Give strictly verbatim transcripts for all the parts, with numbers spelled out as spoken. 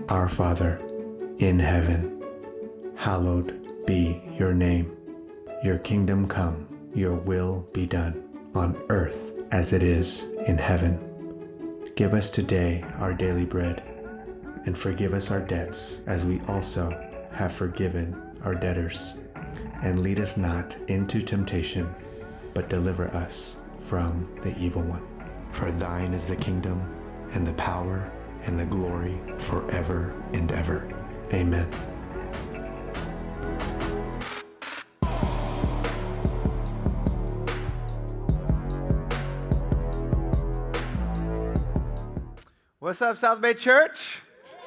Our Father, in heaven, hallowed be your name. Your kingdom come, your will be done, on earth as it is in heaven. Give us today our daily bread, and forgive us our debts as we also have forgiven our debtors. And lead us not into temptation, but deliver us from the evil one. For thine is the kingdom, and the power, and the glory, forever and ever. Amen. What's up, South Bay Church?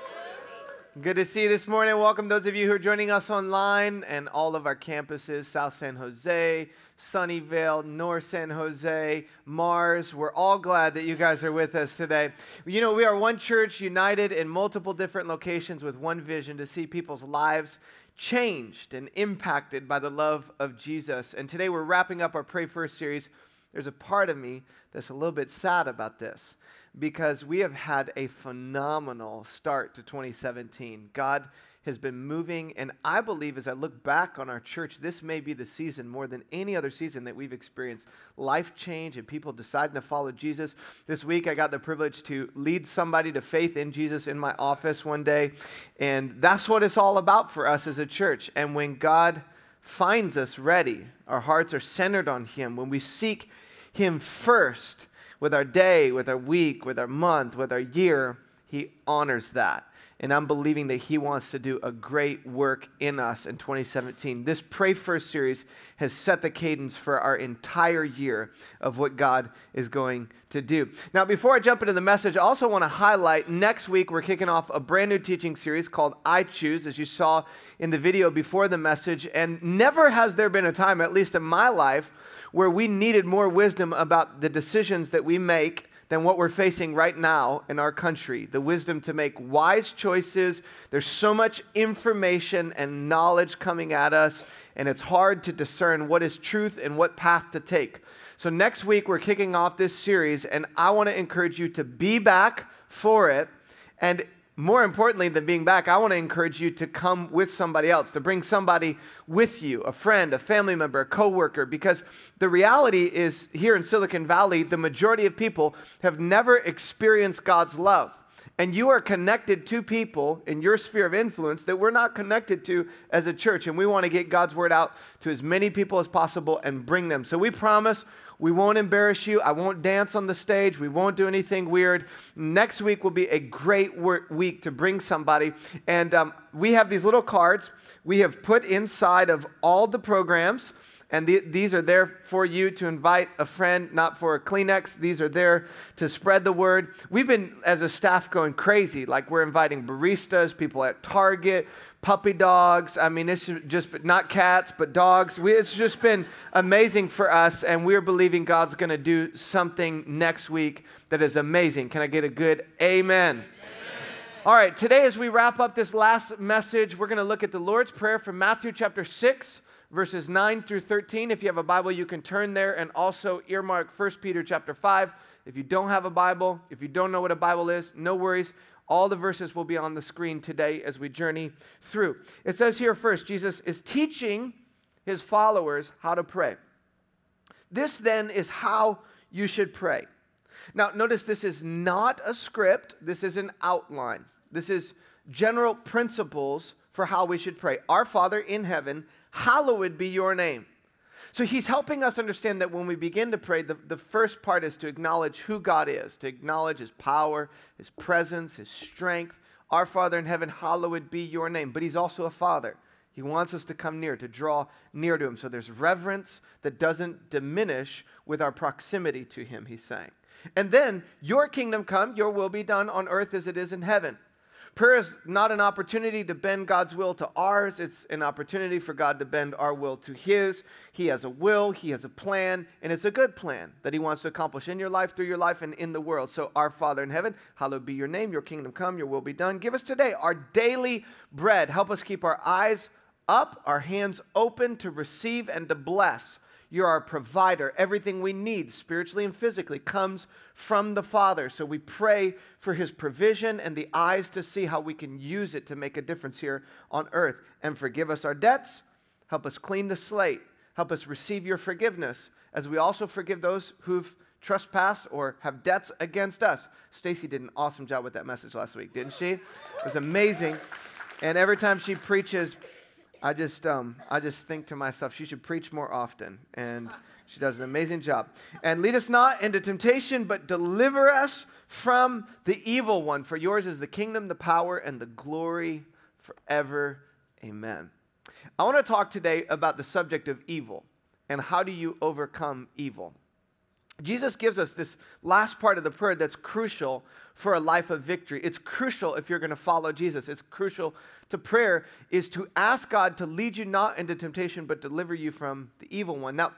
Good to see you this morning. Welcome those of you who are joining us online and all of our campuses, South San Jose, Sunnyvale, North San Jose, Mars. We're all glad that you guys are with us today. You know, we are one church united in multiple different locations with one vision to see people's lives changed and impacted by the love of Jesus. And today we're wrapping up our Pray First series. There's a part of me that's a little bit sad about this, because we have had a phenomenal start to twenty seventeen. God has been moving, and I believe as I look back on our church, this may be the season more than any other season that we've experienced life change and people deciding to follow Jesus. This week I got the privilege to lead somebody to faith in Jesus in my office one day, and that's what it's all about for us as a church. And when God finds us ready, our hearts are centered on Him, when we seek Him first, with our day, with our week, with our month, with our year, He honors that. And I'm believing that He wants to do a great work in us in twenty seventeen. This Pray First series has set the cadence for our entire year of what God is going to do. Now, before I jump into the message, I also want to highlight next week we're kicking off a brand new teaching series called I Choose, as you saw in the video before the message. And never has there been a time, at least in my life, where we needed more wisdom about the decisions that we make than what we're facing right now in our country. The wisdom to make wise choices. There's so much information and knowledge coming at us, and it's hard to discern what is truth and what path to take. So next week, we're kicking off this series, and I want to encourage you to be back for it. And more importantly than being back, I want to encourage you to come with somebody else, to bring somebody with you, a friend, a family member, a coworker, because the reality is here in Silicon Valley, the majority of people have never experienced God's love. And you are connected to people in your sphere of influence that we're not connected to as a church. And we want to get God's word out to as many people as possible and bring them. So we promise we won't embarrass you. I won't dance on the stage. We won't do anything weird. Next week will be a great work week to bring somebody. And um, we have these little cards we have put inside of all the programs. And th- these are there for you to invite a friend, not for a Kleenex. These are there to spread the word. We've been, as a staff, going crazy. Like we're inviting baristas, people at Target, puppy dogs. I mean, it's just not cats, but dogs. We, it's just been amazing for us, and we're believing God's going to do something next week that is amazing. Can I get a good amen? Amen. All right, today as we wrap up this last message, we're going to look at the Lord's Prayer from Matthew chapter six, verses nine through thirteen. If you have a Bible, you can turn there, and also earmark First Peter chapter five. If you don't have a Bible, if you don't know what a Bible is, no worries. All the verses will be on the screen today as we journey through. It says here first, Jesus is teaching His followers how to pray. This then is how you should pray. Now, notice this is not a script. This is an outline. This is general principles for how we should pray. Our Father in heaven, hallowed be your name. So He's helping us understand that when we begin to pray, the, the first part is to acknowledge who God is, to acknowledge His power, His presence, His strength. Our Father in heaven, hallowed be your name. But He's also a Father. He wants us to come near, to draw near to Him. So there's reverence that doesn't diminish with our proximity to Him, He's saying. And then, your kingdom come, your will be done on earth as it is in heaven. Prayer is not an opportunity to bend God's will to ours. It's an opportunity for God to bend our will to His. He has a will, He has a plan, and it's a good plan that He wants to accomplish in your life, through your life, and in the world. So, our Father in heaven, hallowed be your name, your kingdom come, your will be done. Give us today our daily bread. Help us keep our eyes up, our hands open to receive and to bless You're our provider. Everything we need, spiritually and physically, comes from the Father. So we pray for his provision and the eyes to see how we can use it to make a difference here on earth. And forgive us our debts. Help us clean the slate. Help us receive your forgiveness as we also forgive those who've trespassed or have debts against us. Stacy did an awesome job with that message last week, didn't she? It was amazing. And every time she preaches, I just um, I just think to myself, she should preach more often. And she does an amazing job. And lead us not into temptation, but deliver us from the evil one. For yours is the kingdom, the power, and the glory forever. Amen. I want to talk today about the subject of evil and how do you overcome evil. Jesus gives us this last part of the prayer that's crucial for a life of victory. It's crucial if you're going to follow Jesus. It's crucial to prayer is to ask God to lead you not into temptation, but deliver you from the evil one. Now,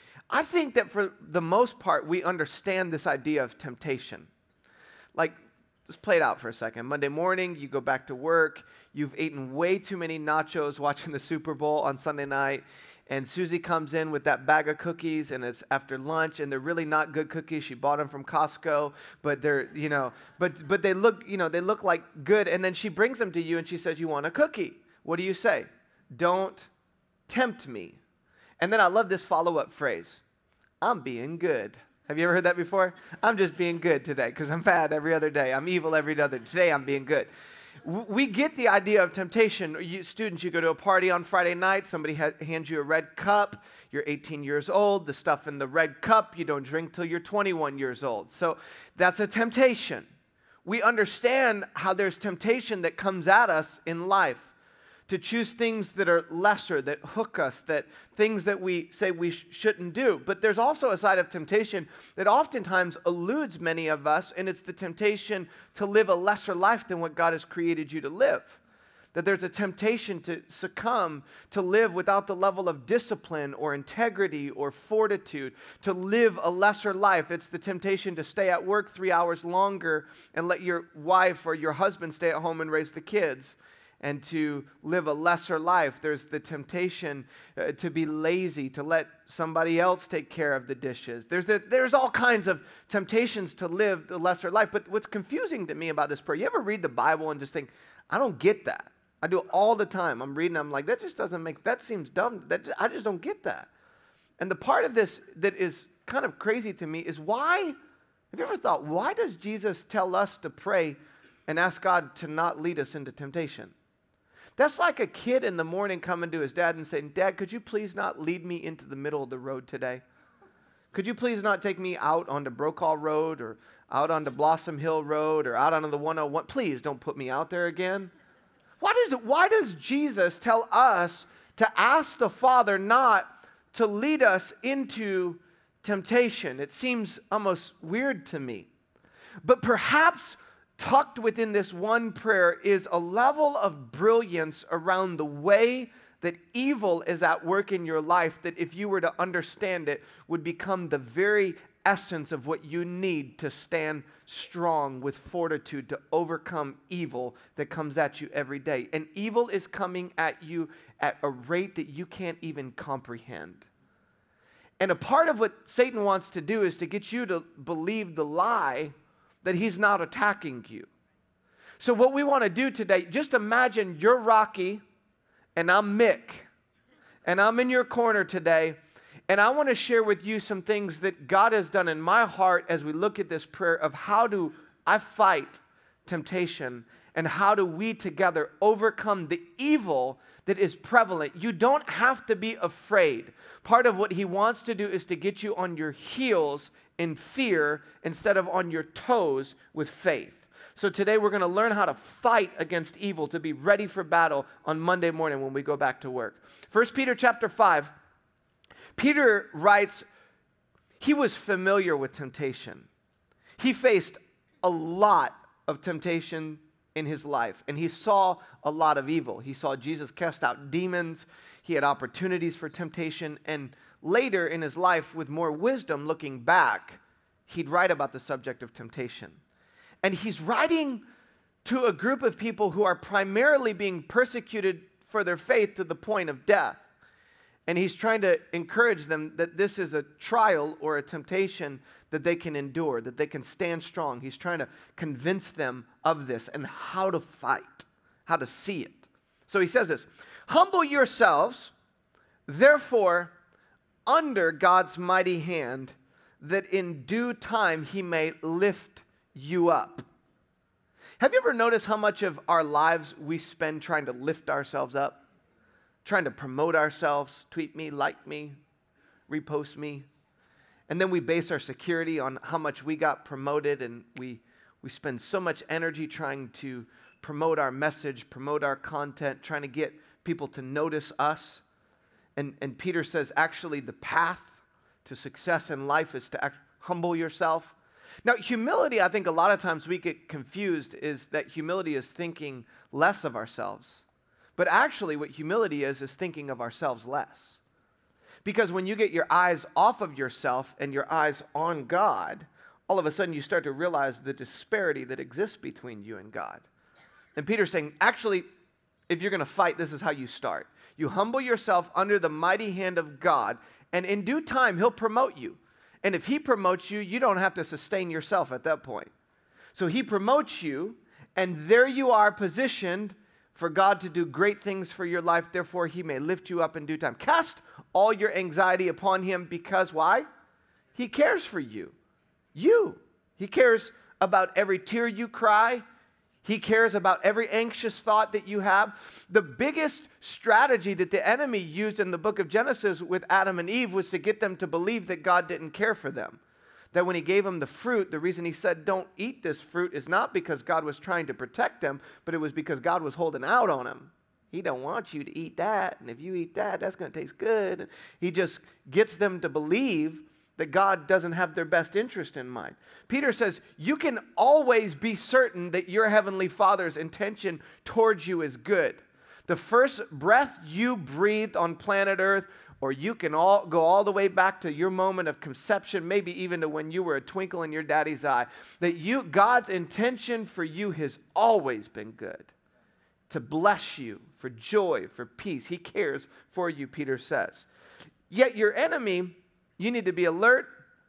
I think that for the most part, we understand this idea of temptation. Like, just play it out for a second. Monday morning, you go back to work. You've eaten way too many nachos watching the Super Bowl on Sunday night. And Susie comes in with that bag of cookies, and it's after lunch, and they're really not good cookies. She bought them from Costco, but they're, you know, but but they look, you know, they look like good. And then she brings them to you, and she says, "You want a cookie?" What do you say? "Don't tempt me." And then I love this follow-up phrase: "I'm being good." Have you ever heard that before? I'm just being good today because I'm bad every other day. I'm evil every other day. Today I'm being good. We get the idea of temptation. You, students, you go to a party on Friday night, somebody ha- hands you a red cup, you're eighteen years old, the stuff in the red cup, you don't drink till you're twenty-one years old. So that's a temptation. We understand how there's temptation that comes at us in life to choose things that are lesser, that hook us, that things that we say we sh- shouldn't do. But there's also a side of temptation that oftentimes eludes many of us, and it's the temptation to live a lesser life than what God has created you to live. That there's a temptation to succumb, to live without the level of discipline or integrity or fortitude, to live a lesser life. It's the temptation to stay at work three hours longer and let your wife or your husband stay at home and raise the kids, and to live a lesser life. There's the temptation uh, to be lazy, to let somebody else take care of the dishes. There's a, there's all kinds of temptations to live the lesser life. But what's confusing to me about this prayer, you ever read the Bible and just think, I don't get that. I do it all the time. I'm reading, I'm like, that just doesn't make, that seems dumb. That just, I just don't get that. And the part of this that is kind of crazy to me is why, have you ever thought, why does Jesus tell us to pray and ask God to not lead us into temptation? That's like a kid in the morning coming to his dad and saying, "Dad, could you please not lead me into the middle of the road today? Could you please not take me out onto Brokaw Road or out onto Blossom Hill Road or out onto the one oh one? Please don't put me out there again." Why does it, why does Jesus tell us to ask the Father not to lead us into temptation? It seems almost weird to me. But perhaps tucked within this one prayer is a level of brilliance around the way that evil is at work in your life that if you were to understand it would become the very essence of what you need to stand strong with fortitude to overcome evil that comes at you every day. And evil is coming at you at a rate that you can't even comprehend. And a part of what Satan wants to do is to get you to believe the lie that he's not attacking you. So what we want to do today, just imagine you're Rocky and I'm Mick, and I'm in your corner today, and I want to share with you some things that God has done in my heart as we look at this prayer of how do I fight temptation and how do we together overcome the evil that is prevalent. You don't have to be afraid. Part of what he wants to do is to get you on your heels in fear instead of on your toes with faith. So today we're going to learn how to fight against evil, to be ready for battle on Monday morning when we go back to work. First Peter chapter five, Peter writes, he was familiar with temptation. He faced a lot of temptation in his life, and he saw a lot of evil. He saw Jesus cast out demons. He had opportunities for temptation, and later in his life, with more wisdom looking back, he'd write about the subject of temptation. And he's writing to a group of people who are primarily being persecuted for their faith to the point of death. And he's trying to encourage them that this is a trial or a temptation that they can endure, that they can stand strong. He's trying to convince them of this and how to fight, how to see it. So he says this, humble yourselves, therefore, under God's mighty hand, that in due time he may lift you up. Have you ever noticed how much of our lives we spend trying to lift ourselves up? Trying to promote ourselves, tweet me, like me, repost me. And then we base our security on how much we got promoted, and we, we spend so much energy trying to promote our message, promote our content, trying to get people to notice us. And, and Peter says, actually, the path to success in life is to act, humble yourself. Now, humility, I think a lot of times we get confused, is that humility is thinking less of ourselves. But actually, what humility is, is thinking of ourselves less. Because when you get your eyes off of yourself and your eyes on God, all of a sudden you start to realize the disparity that exists between you and God. And Peter's saying, actually, if you're going to fight, this is how you start. You humble yourself under the mighty hand of God, and in due time, he'll promote you. And if he promotes you, you don't have to sustain yourself at that point. So he promotes you, and there you are positioned for God to do great things for your life. Therefore, he may lift you up in due time. Cast all your anxiety upon him because why? He cares for you. You. He cares about every tear you cry. He cares about every anxious thought that you have. The biggest strategy that the enemy used in the book of Genesis with Adam and Eve was to get them to believe that God didn't care for them. That when he gave them the fruit, the reason he said, don't eat this fruit, is not because God was trying to protect them, but it was because God was holding out on them. He don't want you to eat that, and if you eat that, that's going to taste good. He just gets them to believe that God doesn't have their best interest in mind. Peter says, you can always be certain that your heavenly Father's intention towards you is good. The first breath you breathed on planet Earth, or you can all go all the way back to your moment of conception, maybe even to when you were a twinkle in your daddy's eye, that you, God's intention for you has always been good, to bless you, for joy, for peace. He cares for you, Peter says. Yet your enemy, you need to be alert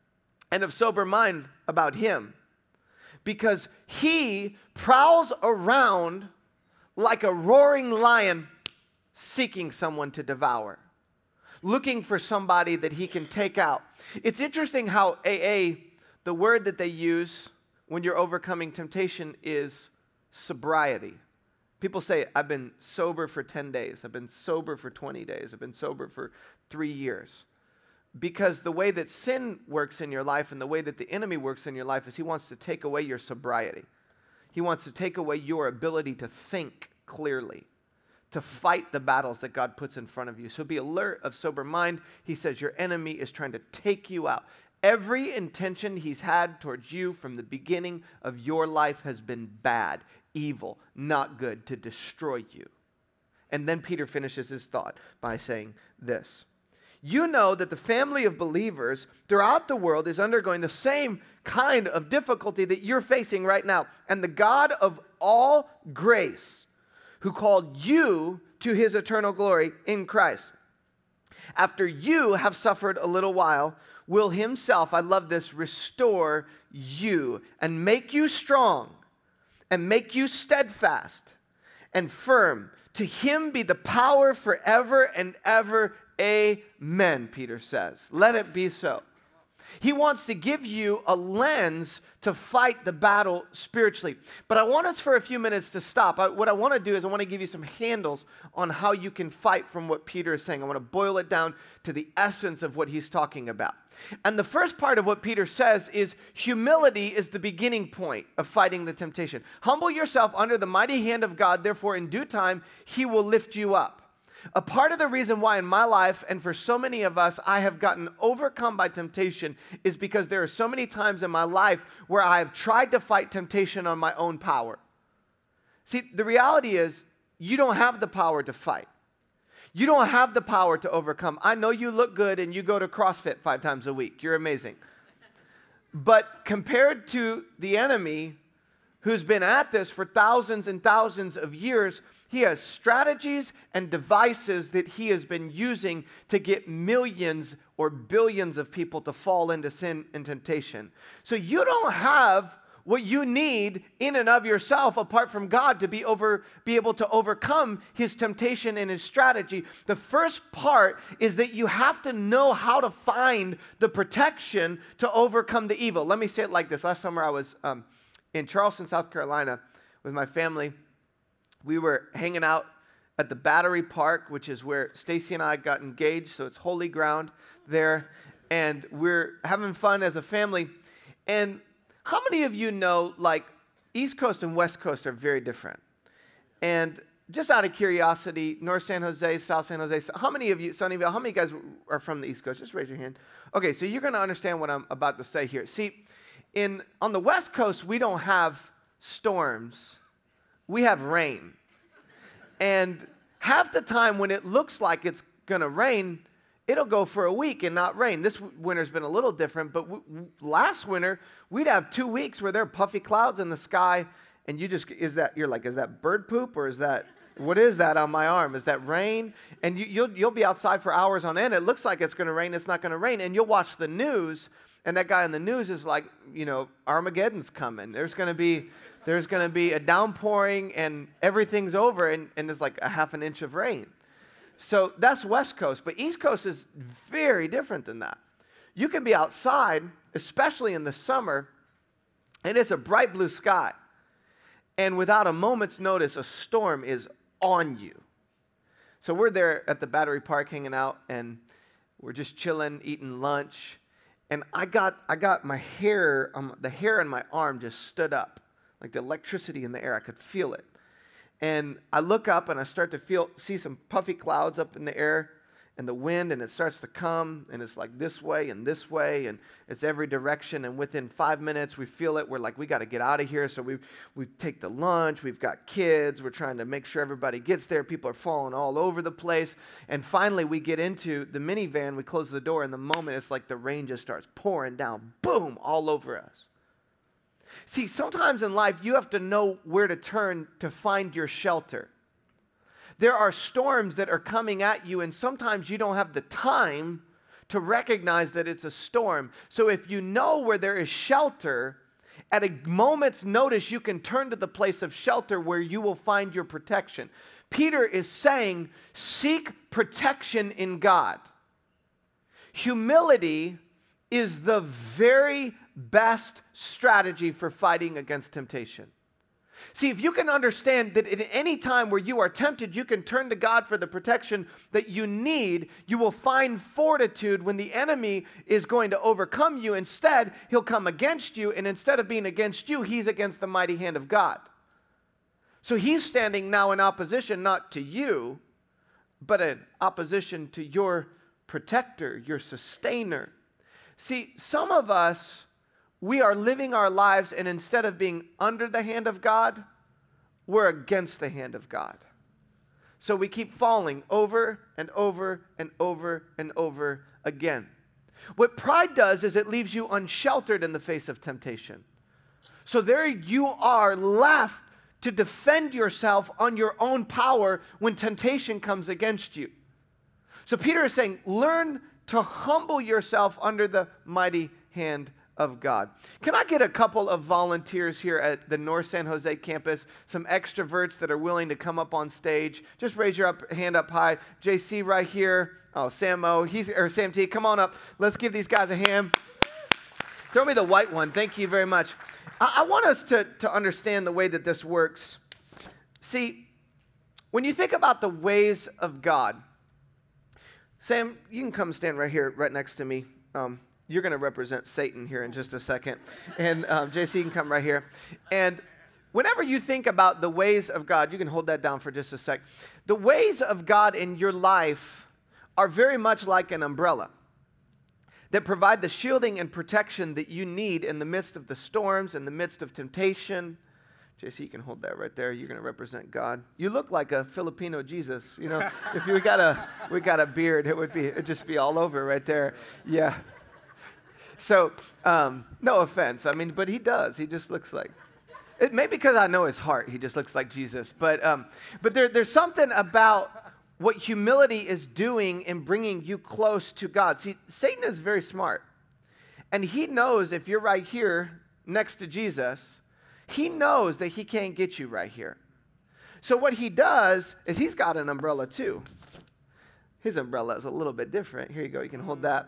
and of sober mind about him, because he prowls around like a roaring lion seeking someone to devour, looking for somebody that he can take out. It's interesting how A A, the word that they use when you're overcoming temptation is sobriety. People say, I've been sober for ten days. I've been sober for twenty days. I've been sober for three years. Because the way that sin works in your life and the way that the enemy works in your life is he wants to take away your sobriety. He wants to take away your ability to think clearly, to fight the battles that God puts in front of you. So be alert, of sober mind. He says your enemy is trying to take you out. Every intention he's had towards you from the beginning of your life has been bad, evil, not good, to destroy you. And then Peter finishes his thought by saying this. You know that the family of believers throughout the world is undergoing the same kind of difficulty that you're facing right now. And the God of all grace, who called you to his eternal glory in Christ, after you have suffered a little while, will himself, I love this, restore you and make you strong and make you steadfast and firm. To him be the power forever and ever. Amen, Peter says. Let it be so. He wants to give you a lens to fight the battle spiritually. But I want us for a few minutes to stop. I, what I want to do is I want to give you some handles on how you can fight from what Peter is saying. I want to boil it down to the essence of what he's talking about. And the first part of what Peter says is humility is the beginning point of fighting the temptation. Humble yourself under the mighty hand of God, therefore in due time he will lift you up. A part of the reason why in my life, and for so many of us, I have gotten overcome by temptation is because there are so many times in my life where I have tried to fight temptation on my own power. See, the reality is you don't have the power to fight. You don't have the power to overcome. I know you look good and you go to CrossFit five times a week. You're amazing. But compared to the enemy, who's been at this for thousands and thousands of years, he has strategies and devices that he has been using to get millions or billions of people to fall into sin and temptation. So you don't have what you need in and of yourself apart from God to be over be able to overcome his temptation and his strategy. The first part is that you have to know how to find the protection to overcome the evil. Let me say it like this. Last summer I was um, in Charleston, South Carolina with my family. We were hanging out at the Battery Park, which is where Stacy and I got engaged, so it's holy ground there. And we're having fun as a family. And how many of you know, like, East Coast and West Coast are very different? And just out of curiosity, North San Jose, South San Jose, how many of you, Sunnyvale, how many guys are from the East Coast? Just raise your hand. Okay, so you're going to understand what I'm about to say here. See, in on the West Coast, we don't have storms. We have rain. And half the time when it looks like it's going to rain, it'll go for a week and not rain. This winter's been a little different, but w- w- last winter, we'd have two weeks where there are puffy clouds in the sky, and you just, is that, you're like, is that bird poop, or is that, what is that on my arm? Is that rain? And you, you'll, you'll be outside for hours on end. It looks like it's going to rain. It's not going to rain. And you'll watch the news, and that guy in the news is like, you know, Armageddon's coming. There's going to be, there's going to be a downpouring, and everything's over, and, and there's like a half an inch of rain. So that's West Coast, but East Coast is very different than that. You can be outside, especially in the summer, and it's a bright blue sky. And without a moment's notice, a storm is on you. So we're there at the Battery Park hanging out, and we're just chilling, eating lunch. And I got I got my hair, um, the hair on my arm just stood up, like the electricity in the air. I could feel it. And I look up and I start to feel, see some puffy clouds up in the air and the wind, and it starts to come, and it's like this way and this way, and it's every direction. And within five minutes, we feel it. We're like, we got to get out of here. So we we take the lunch. We've got kids. We're trying to make sure everybody gets there. People are falling all over the place. And finally, we get into the minivan. We close the door. And the moment, it's like the rain just starts pouring down, boom, all over us. See, sometimes in life, you have to know where to turn to find your shelter. There are storms that are coming at you, and sometimes you don't have the time to recognize that it's a storm. So if you know where there is shelter, at a moment's notice, you can turn to the place of shelter where you will find your protection. Peter is saying, seek protection in God. Humility is the very best strategy for fighting against temptation. See, if you can understand that at any time where you are tempted, you can turn to God for the protection that you need, you will find fortitude when the enemy is going to overcome you. Instead, he'll come against you, and instead of being against you, he's against the mighty hand of God. So he's standing now in opposition, not to you, but in opposition to your protector, your sustainer. See, some of us, we are living our lives, and instead of being under the hand of God, we're against the hand of God. So we keep falling over and over and over and over again. What pride does is it leaves you unsheltered in the face of temptation. So there you are left to defend yourself on your own power when temptation comes against you. So Peter is saying, learn to humble yourself under the mighty hand of God. Can I get a couple of volunteers here at the North San Jose campus, some extroverts that are willing to come up on stage? Just raise your up, hand up high. J C right here. Oh, Sam O, he's, or Sam T, come on up. Let's give these guys a hand. Throw me the white one. Thank you very much. I, I want us to, to understand the way that this works. See, when you think about the ways of God, Sam, you can come stand right here, right next to me. Um, You're going to represent Satan here in just a second. And um, J C, you can come right here. And whenever you think about the ways of God, you can hold that down for just a sec. The ways of God in your life are very much like an umbrella that provide the shielding and protection that you need in the midst of the storms, in the midst of temptation. J C, you can hold that right there. You're going to represent God. You look like a Filipino Jesus. You know, if we got a we got a beard, it would be it'd just be all over right there. Yeah. So, um, no offense. I mean, but he does. He just looks like. It may be because I know his heart. He just looks like Jesus. But, um, but there, there's something about what humility is doing in bringing you close to God. See, Satan is very smart. And he knows if you're right here next to Jesus, he knows that he can't get you right here. So what he does is he's got an umbrella too. His umbrella is a little bit different. Here you go. You can hold that.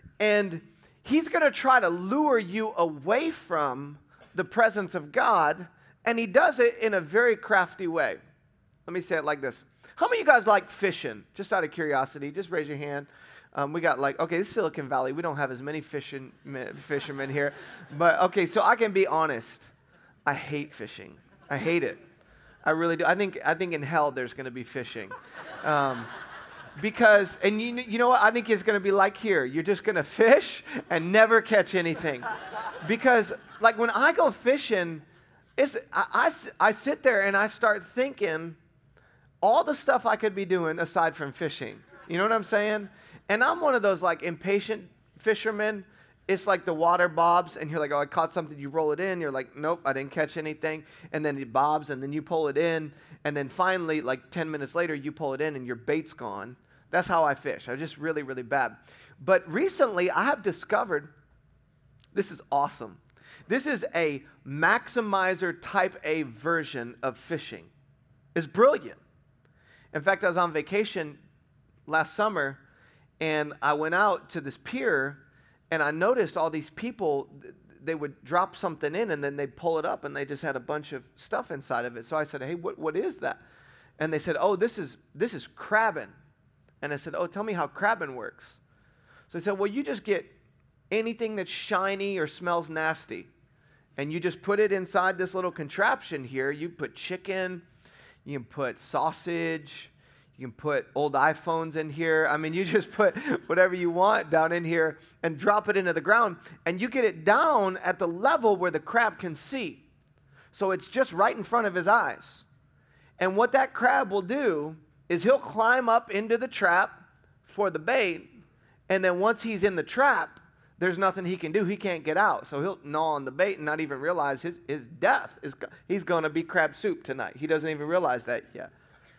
And he's going to try to lure you away from the presence of God, and he does it in a very crafty way. Let me say it like this. How many of you guys like fishing? Just out of curiosity, just raise your hand. Um, we got like, okay, this is Silicon Valley. We don't have as many fishing, fishermen here. But, okay, so I can be honest. I hate fishing. I hate it. I really do. I think I think in hell there's going to be fishing. Um, because, and you, you know what? I think it's going to be like here. You're just going to fish and never catch anything. Because, like, when I go fishing, it's, I, I, I sit there and I start thinking all the stuff I could be doing aside from fishing. You know what I'm saying? And I'm one of those, like, impatient fishermen. It's like the water bobs, and you're like, oh, I caught something. You roll it in. You're like, nope, I didn't catch anything. And then it bobs, and then you pull it in. And then finally, like ten minutes later, you pull it in, and your bait's gone. That's how I fish. I'm just really, really bad. But recently, I have discovered this is awesome. This is a maximizer type A version of fishing. It's brilliant. In fact, I was on vacation last summer, and I went out to this pier, and I noticed all these people, they would drop something in, and then they'd pull it up, and they just had a bunch of stuff inside of it. So I said, hey, what, what is that? And they said, oh, this is this is crabbing. And I said, oh, tell me how crabbing works. So they said, well, you just get anything that's shiny or smells nasty, and you just put it inside this little contraption here. You put chicken, you can put sausage, you can put old iPhones in here. I mean, you just put whatever you want down in here and drop it into the ground, and you get it down at the level where the crab can see. So it's just right in front of his eyes. And what that crab will do is he'll climb up into the trap for the bait, and then once he's in the trap, there's nothing he can do. He can't get out. So he'll gnaw on the bait and not even realize his, his death is, he's going to be crab soup tonight. He doesn't even realize that yet.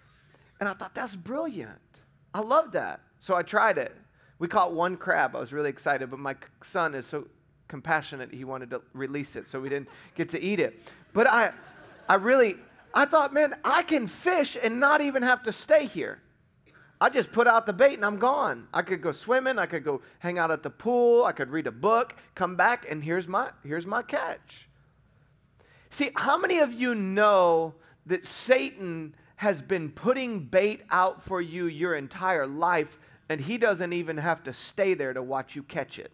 And I thought, that's brilliant. I love that. So I tried it. We caught one crab. I was really excited, but my son is so compassionate, he wanted to release it, so we didn't get to eat it. But I, I really, I thought, man, I can fish and not even have to stay here. I just put out the bait and I'm gone. I could go swimming. I could go hang out at the pool. I could read a book, come back, and here's my, here's my catch. See, how many of you know that Satan has been putting bait out for you your entire life, and he doesn't even have to stay there to watch you catch it?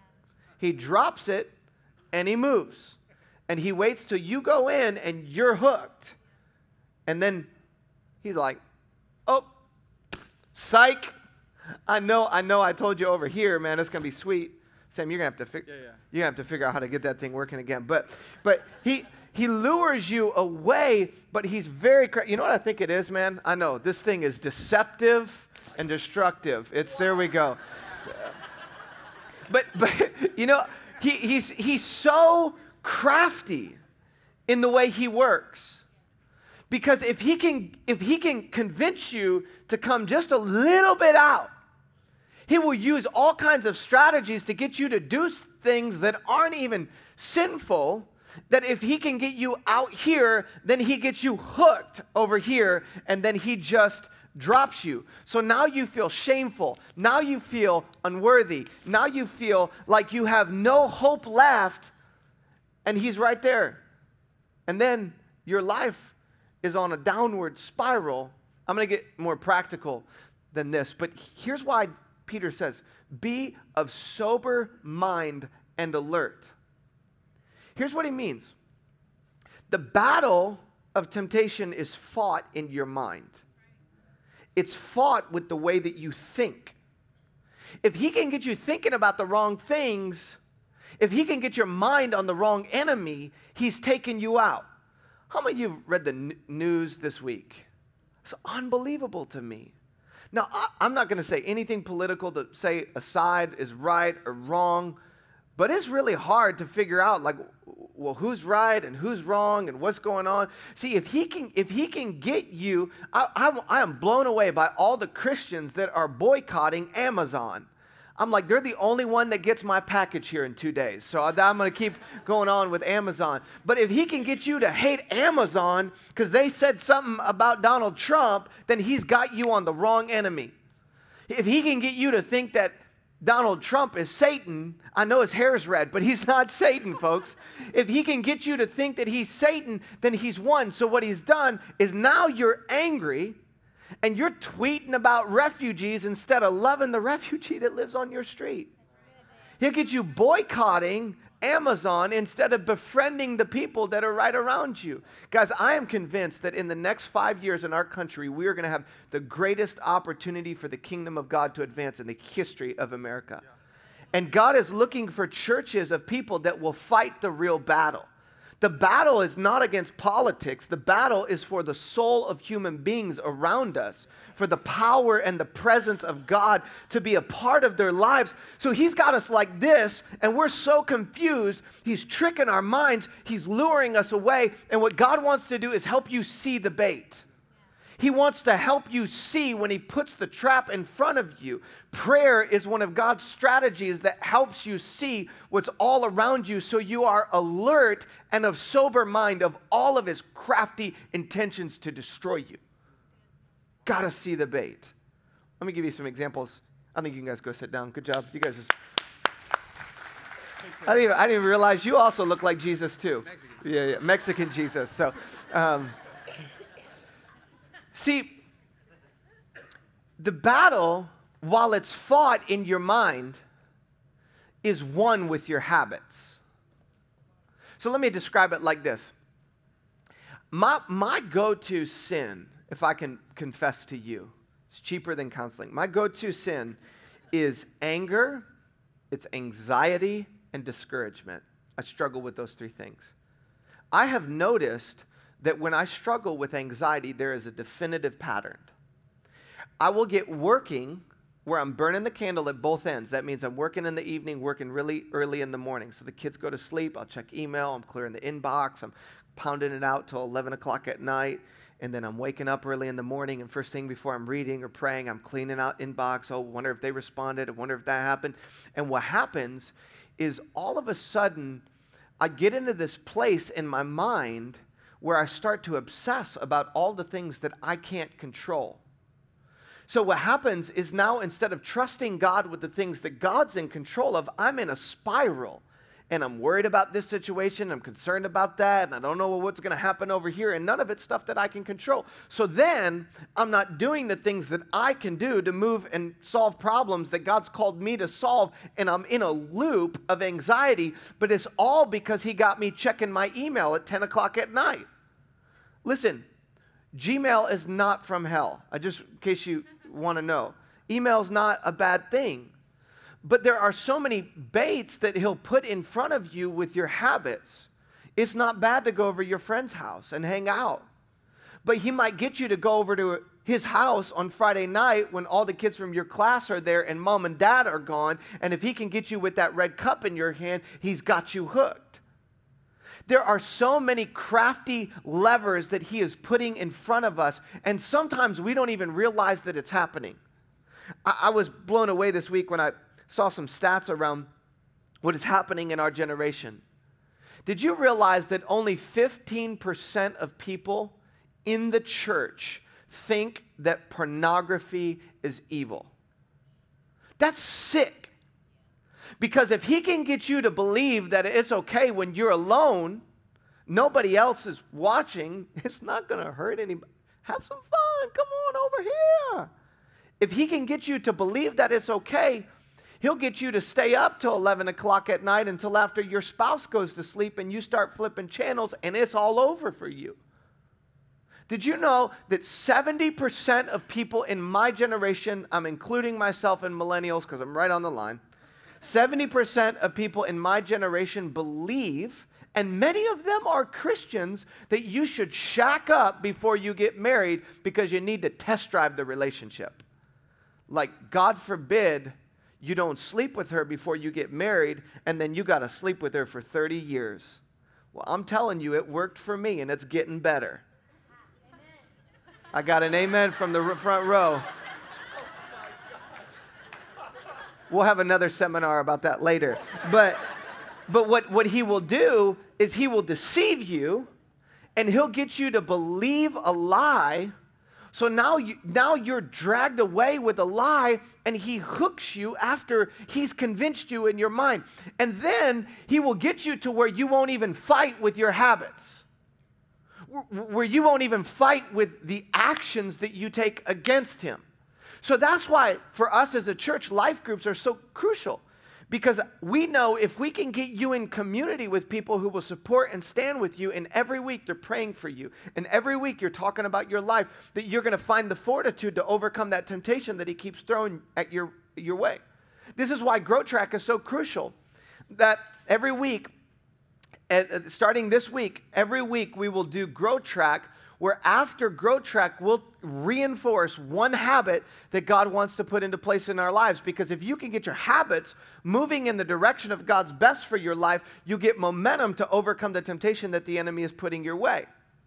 He drops it, and he moves. And he waits till you go in, and you're hooked. And then he's like, oh, psych. I know, I know I told you over here, man, it's going to be sweet. Sam, you're going to have to fig- yeah, yeah. You're going to have to figure out how to get that thing working again. But but he he lures you away, but he's very, cra- you know what I think it is, man? I know, this thing is deceptive and destructive. It's, there we go. But, but you know, he, he's he's so crafty in the way he works. Because if he can if he can convince you to come just a little bit out, he will use all kinds of strategies to get you to do things that aren't even sinful, that if he can get you out here, then he gets you hooked over here, and then he just drops you. So now you feel shameful. Now you feel unworthy. Now you feel like you have no hope left, and he's right there. And then your life is on a downward spiral. I'm going to get more practical than this, but here's why Peter says, be of sober mind and alert. Here's what he means. The battle of temptation is fought in your mind. It's fought with the way that you think. If he can get you thinking about the wrong things, if he can get your mind on the wrong enemy, he's taking you out. How many of you have read the n- news this week? It's unbelievable to me. Now, I, I'm not going to say anything political to say a side is right or wrong, But it's really hard to figure out, like, well, who's right and who's wrong and what's going on. See, if he can, if he can get you, I, I, I am blown away by all the Christians that are boycotting Amazon. I'm like, they're the only one that gets my package here in two days. So I'm going to keep going on with Amazon. But if he can get you to hate Amazon because they said something about Donald Trump, then he's got you on the wrong enemy. If he can get you to think that Donald Trump is Satan, I know his hair is red, but he's not Satan, folks. If he can get you to think that he's Satan, then he's won. So what he's done is now you're angry and you're tweeting about refugees instead of loving the refugee that lives on your street. He'll get you boycotting Amazon instead of befriending the people that are right around you. Guys, I am convinced that in the next five years in our country, we are going to have the greatest opportunity for the kingdom of God to advance in the history of America. Yeah. And God is looking for churches of people that will fight the real battle. The battle is not against politics. The battle is for the soul of human beings around us, for the power and the presence of God to be a part of their lives. So he's got us like this, and we're so confused. He's tricking our minds. He's luring us away. And what God wants to do is help you see the bait. He wants to help you see when he puts the trap in front of you. Prayer is one of God's strategies that helps you see what's all around you so you are alert and of sober mind of all of his crafty intentions to destroy you. Gotta see the bait. Let me give you some examples. I think you guys go sit down. Good job. You guys just... I didn't even, I didn't even realize you also look like Jesus too. Mexican. Yeah, yeah, Mexican Jesus. So... Um, See, the battle, while it's fought in your mind, is won with your habits. So let me describe it like this. My, my go-to sin, if I can confess to you, it's cheaper than counseling. My go-to sin is anger, it's anxiety, and discouragement. I struggle with those three things. I have noticed that when I struggle with anxiety, there is a definitive pattern. I will get working where I'm burning the candle at both ends. That means I'm working in the evening, working really early in the morning. So the kids go to sleep, I'll check email, I'm clearing the inbox, I'm pounding it out till eleven o'clock at night, and then I'm waking up early in the morning, and first thing before I'm reading or praying, I'm cleaning out inbox. Oh, wonder if they responded, I wonder if that happened. And what happens is all of a sudden, I get into this place in my mind where I start to obsess about all the things that I can't control. So what happens is now instead of trusting God with the things that God's in control of, I'm in a spiral. And I'm worried about this situation, I'm concerned about that, and I don't know what's going to happen over here, and none of it's stuff that I can control. So then I'm not doing the things that I can do to move and solve problems that God's called me to solve, and I'm in a loop of anxiety, but it's all because he got me checking my email at ten o'clock at night. Listen, Gmail is not from hell. I just, in case you want to know. Email's not a bad thing. But there are so many baits that he'll put in front of you with your habits. It's not bad to go over to your friend's house and hang out. But he might get you to go over to his house on Friday night when all the kids from your class are there and mom and dad are gone. And if he can get you with that red cup in your hand, he's got you hooked. There are so many crafty levers that he is putting in front of us. And sometimes we don't even realize that it's happening. I, I was blown away this week when I saw some stats around what is happening in our generation. Did you realize that only fifteen percent of people in the church think that pornography is evil? That's sick. Because if he can get you to believe that it's okay when you're alone, nobody else is watching, it's not going to hurt anybody. Have some fun. Come on over here. If he can get you to believe that it's okay, he'll get you to stay up till eleven o'clock at night until after your spouse goes to sleep and you start flipping channels and it's all over for you. Did you know that seventy percent of people in my generation, I'm including myself and millennials because I'm right on the line, seventy percent of people in my generation believe, and many of them are Christians, that you should shack up before you get married because you need to test drive the relationship. Like, God forbid, you don't sleep with her before you get married, and then you got to sleep with her for thirty years. Well, I'm telling you, it worked for me, and it's getting better. I got an amen from the front row. We'll have another seminar about that later. But, but what, what he will do is he will deceive you, and he'll get you to believe a lie. So now, you, now you're dragged away with a lie, and he hooks you after he's convinced you in your mind. And then he will get you to where you won't even fight with your habits, where you won't even fight with the actions that you take against him. So that's why for us as a church, life groups are so crucial, because we know if we can get you in community with people who will support and stand with you, and every week they're praying for you, and every week you're talking about your life, that you're going to find the fortitude to overcome that temptation that he keeps throwing at your, your way. This is why Grow Track is so crucial, that every week, and starting this week, every week we will do Grow Track, where after Grow Track, we'll reinforce one habit that God wants to put into place in our lives. Because if you can get your habits moving in the direction of God's best for your life, you get momentum to overcome the temptation that the enemy is putting your way.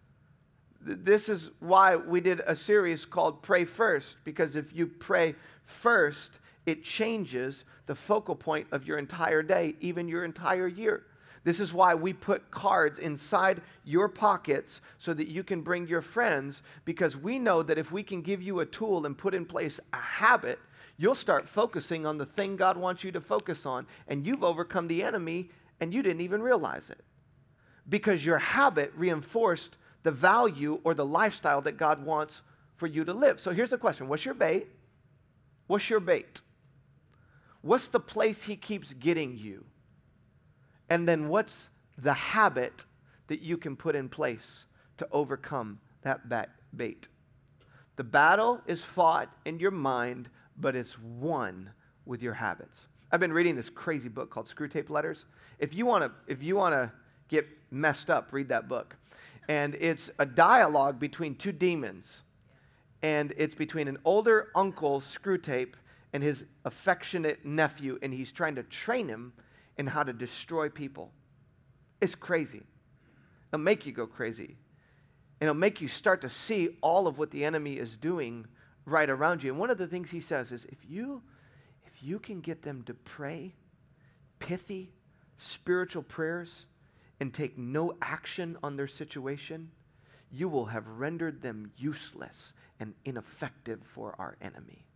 This is why we did a series called Pray First, because if you pray first, it changes the focal point of your entire day, even your entire year. This is why we put cards inside your pockets so that you can bring your friends, because we know that if we can give you a tool and put in place a habit, you'll start focusing on the thing God wants you to focus on, and you've overcome the enemy and you didn't even realize it, because your habit reinforced the value or the lifestyle that God wants for you to live. So here's the question. What's your bait? What's your bait? What's the place he keeps getting you? And then what's the habit that you can put in place to overcome that bait? The battle is fought in your mind, but it's won with your habits. I've been reading this crazy book called Screwtape Letters. If you want to, if you want to get messed up, read that book. And it's a dialogue between two demons. And it's between an older uncle, Screwtape, and his affectionate nephew, and he's trying to train him in how to destroy people. It's crazy. It'll make you go crazy. And it'll make you start to see all of what the enemy is doing right around you. And one of the things he says is, if you, if you can get them to pray pithy, spiritual prayers and take no action on their situation, you will have rendered them useless and ineffective for our enemy.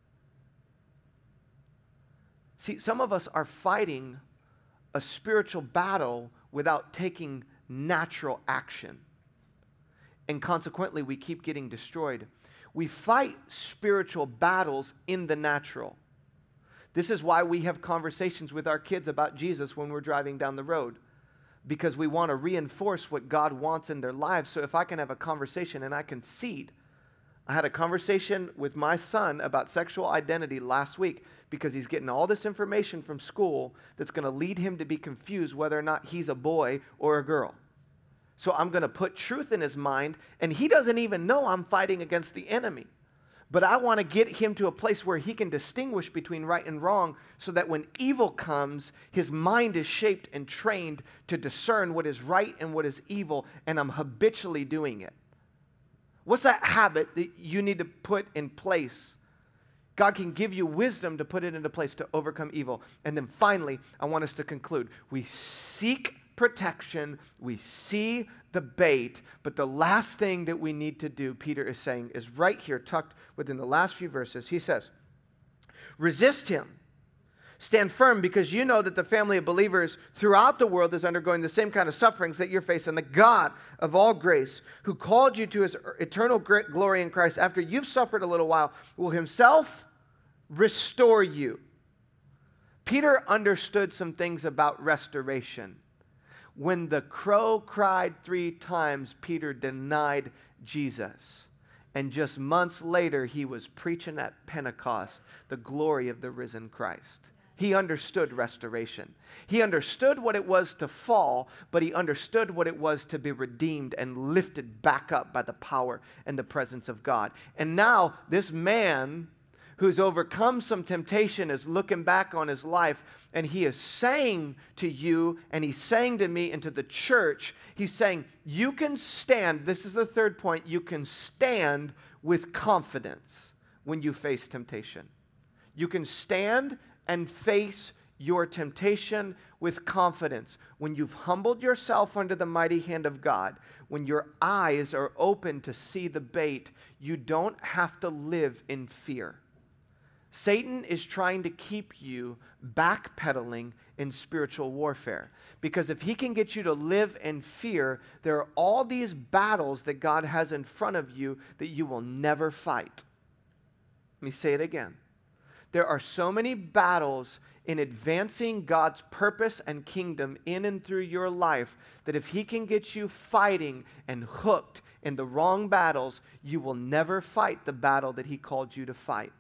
See, some of us are fighting a spiritual battle without taking natural action. And consequently, we keep getting destroyed. We fight spiritual battles in the natural. This is why we have conversations with our kids about Jesus when we're driving down the road, because we want to reinforce what God wants in their lives. So if I can have a conversation and I can seed. I had a conversation with my son about sexual identity last week, because he's getting all this information from school that's going to lead him to be confused whether or not he's a boy or a girl. So I'm going to put truth in his mind, and he doesn't even know I'm fighting against the enemy. But I want to get him to a place where he can distinguish between right and wrong, so that when evil comes, his mind is shaped and trained to discern what is right and what is evil, and I'm habitually doing it. What's that habit that you need to put in place? God can give you wisdom to put it into place to overcome evil. And then finally, I want us to conclude. We seek protection. We see the bait. But the last thing that we need to do, Peter is saying, is right here, tucked within the last few verses. He says, resist him. Stand firm, because you know that the family of believers throughout the world is undergoing the same kind of sufferings that you're facing. The God of all grace, who called you to his eternal glory in Christ, after you've suffered a little while, will himself restore you. Peter understood some things about restoration. When the crow cried three times, Peter denied Jesus. And just months later, he was preaching at Pentecost the glory of the risen Christ. He understood restoration. He understood what it was to fall, but he understood what it was to be redeemed and lifted back up by the power and the presence of God. And now this man who's overcome some temptation is looking back on his life, and he is saying to you, and he's saying to me and to the church, he's saying, you can stand, this is the third point, you can stand with confidence when you face temptation. You can stand and face your temptation with confidence. When you've humbled yourself under the mighty hand of God, when your eyes are open to see the bait, you don't have to live in fear. Satan is trying to keep you backpedaling in spiritual warfare. Because if he can get you to live in fear, there are all these battles that God has in front of you that you will never fight. Let me say it again. There are so many battles in advancing God's purpose and kingdom in and through your life that if he can get you fighting and hooked in the wrong battles, you will never fight the battle that he called you to fight.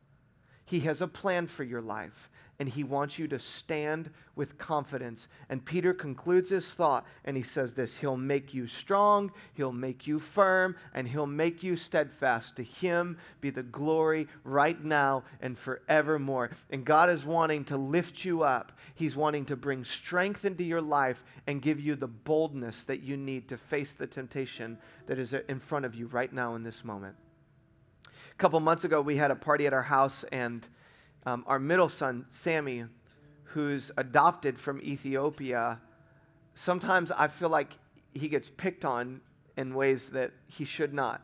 He has a plan for your life, and he wants you to stand with confidence. And Peter concludes his thought, and he says this, he'll make you strong, he'll make you firm, and he'll make you steadfast. To him be the glory right now and forevermore. And God is wanting to lift you up. He's wanting to bring strength into your life and give you the boldness that you need to face the temptation that is in front of you right now in this moment. A couple months ago, we had a party at our house, and um, our middle son, Sammy, who's adopted from Ethiopia, sometimes I feel like he gets picked on in ways that he should not.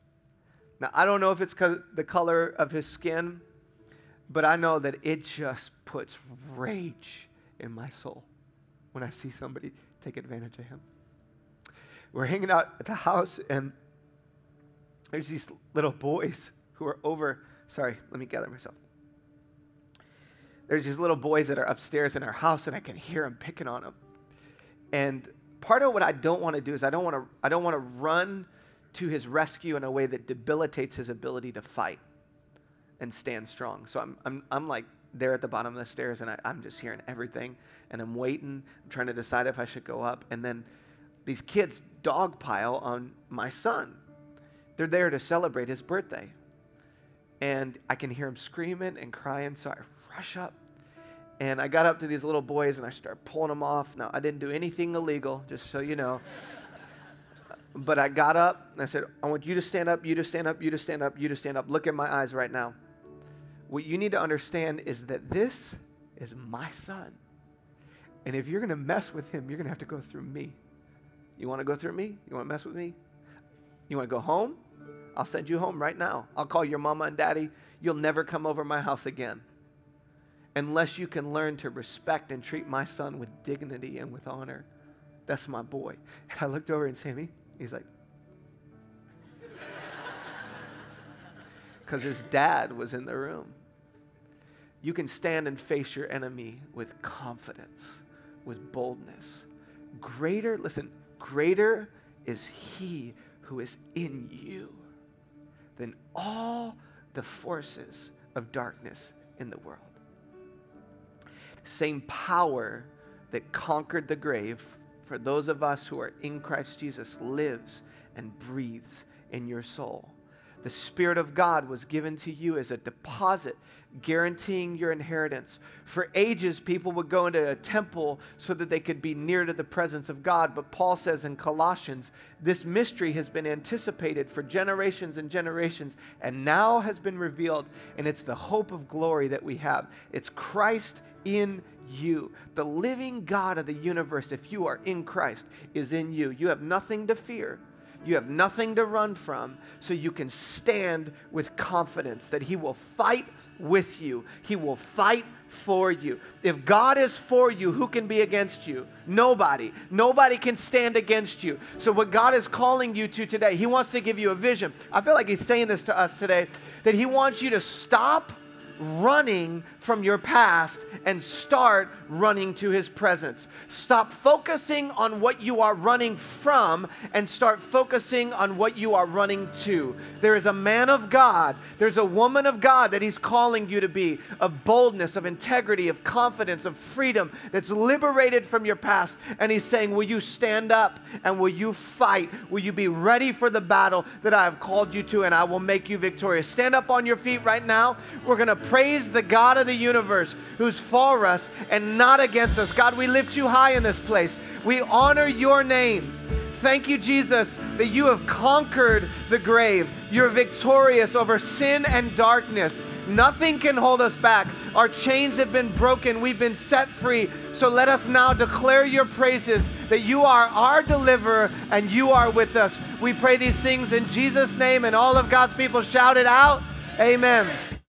Now, I don't know if it's because the color of his skin, but I know that it just puts rage in my soul when I see somebody take advantage of him. We're hanging out at the house, and there's these little boys who are over, sorry, let me gather myself. There's these little boys that are upstairs in our house, and I can hear them picking on them. And part of what I don't want to do is I don't want to I don't want to run to his rescue in a way that debilitates his ability to fight and stand strong. So I'm I'm I'm like there at the bottom of the stairs, and I, I'm just hearing everything, and I'm waiting, I'm trying to decide if I should go up, and then these kids dogpile on my son. They're there to celebrate his birthday. And I can hear him screaming and crying, so I rush up. And I got up to these little boys, and I started pulling them off. Now, I didn't do anything illegal, just so you know. But I got up, and I said, I want you to stand up, you to stand up, you to stand up, you to stand up. Look at my eyes right now. What you need to understand is that this is my son. And if you're going to mess with him, you're going to have to go through me. You want to go through me? You want to mess with me? You want to go home? I'll send you home right now. I'll call your mama and daddy. You'll never come over my house again unless you can learn to respect and treat my son with dignity and with honor. That's my boy. And I looked over and Sammy, he's like, because his dad was in the room. You can stand and face your enemy with confidence, with boldness. Greater, listen, greater is he who is in you than all the forces of darkness in the world. The same power that conquered the grave for those of us who are in Christ Jesus lives and breathes in your soul. The Spirit of God was given to you as a deposit, guaranteeing your inheritance. For ages, people would go into a temple so that they could be near to the presence of God. But Paul says in Colossians, this mystery has been anticipated for generations and generations, and now has been revealed, and it's the hope of glory that we have. It's Christ in you. The living God of the universe, if you are in Christ, is in you. You have nothing to fear. You have nothing to run from, so you can stand with confidence that he will fight with you. He will fight for you. If God is for you, who can be against you? Nobody. Nobody can stand against you. So what God is calling you to today, he wants to give you a vision. I feel like he's saying this to us today, that he wants you to stop running from your past and start running to His presence. Stop focusing on what you are running from and start focusing on what you are running to. There is a man of God, there's a woman of God that He's calling you to be, of boldness, of integrity, of confidence, of freedom, that's liberated from your past. And He's saying, will you stand up and will you fight? Will you be ready for the battle that I have called you to, and I will make you victorious? Stand up on your feet right now. We're going to praise the God of the universe who's for us and not against us. God, we lift you high in this place. We honor your name. Thank you, Jesus, that you have conquered the grave. You're victorious over sin and darkness. Nothing can hold us back. Our chains have been broken. We've been set free. So let us now declare your praises, that you are our deliverer and you are with us. We pray these things in Jesus' name, and all of God's people shout it out. Amen.